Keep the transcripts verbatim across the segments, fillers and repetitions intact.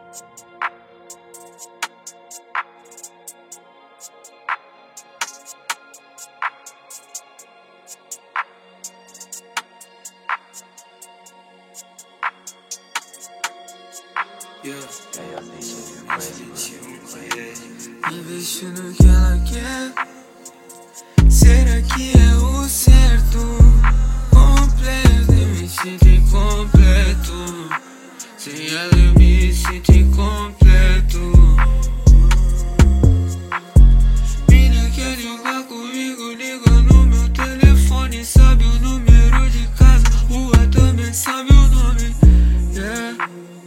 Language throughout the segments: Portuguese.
Investir no que ela quer. Será que é o certo? Completo, eu me sinto incompleto. Sem ela eu me sinto incompleto. Mina quer jogar comigo, liga no meu telefone. Sabe o número de casa, rua também sabe o nome. Yeah.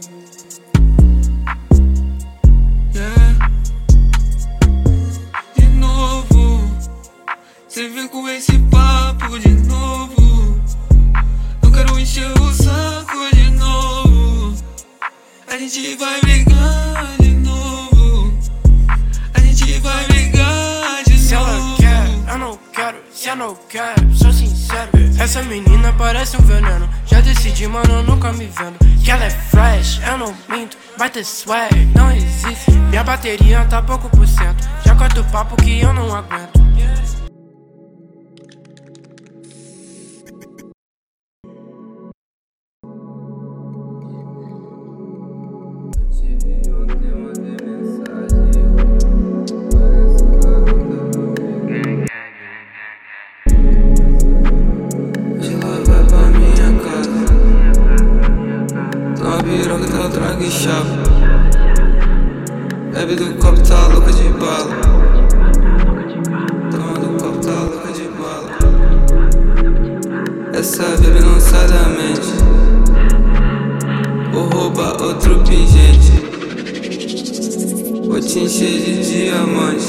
Cê vem com esse papo de novo. Eu quero encher o saco de novo. A gente vai brigar de novo. A gente vai brigar de se novo. Se ela quer, eu não quero. Se eu não quero, sou sincero. Essa menina parece um veneno. Já decidi, mano, eu nunca me vendo. Que ela é fresh, eu não minto. Vai ter swag, não existe. Minha bateria tá pouco por cento. Já corta o papo que eu não aguento. Piroca, tá trago e chave. Bebe do copo, tá louca de bala. Toma do copo, tá louca de bala. Essa bebê não sai da mente. Vou roubar outro pingente. Vou te encher de diamante.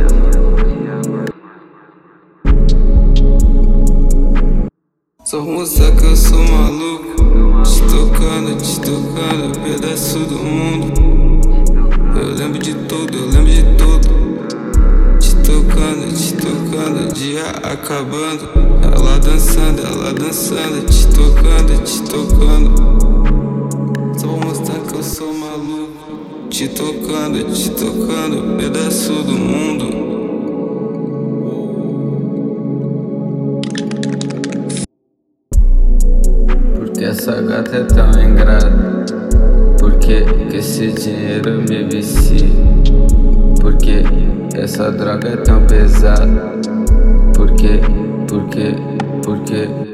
Só mostrar que eu sou maluco. Te tocando, te tocando, pedaço do mundo. Eu lembro de tudo, eu lembro de tudo. Te tocando, te tocando, dia acabando. Ela dançando, ela dançando, te tocando, te tocando. Só vou mostrar que eu sou maluco. Te tocando, te tocando, pedaço do mundo. Essa gata é tão ingrata. Por que que esse dinheiro me vicia? Por que essa droga é tão pesada? Por que, por que, por que